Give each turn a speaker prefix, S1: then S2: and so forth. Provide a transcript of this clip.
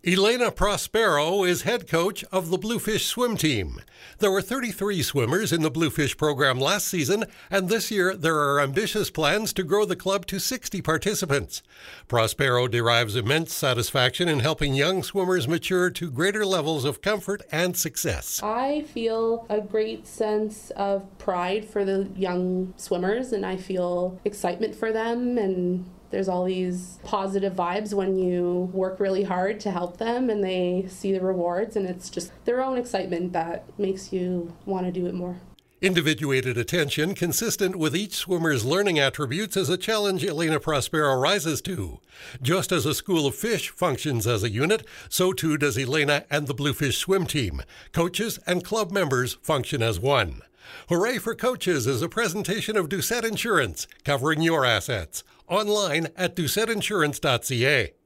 S1: Elena Prospero is head coach of the Bluefish swim team. There were 33 swimmers in the Bluefish program last season, and this year there are ambitious plans to grow the club to 60 participants. Prospero derives immense satisfaction in helping young swimmers mature to greater levels of comfort and success.
S2: I feel a great sense of pride for the young swimmers, and I feel excitement for them, and there's all these positive vibes when you work really hard to help them and they see the rewards, and it's just their own excitement that makes you want to do it more.
S1: Individuated attention consistent with each swimmer's learning attributes is a challenge Elena Prospero rises to. Just as a school of fish functions as a unit, so too does Elena and the Bluefish swim team. Coaches and club members function as one. Hooray for Coaches is a presentation of Doucette Insurance, covering your assets. Online at doucetteinsurance.ca.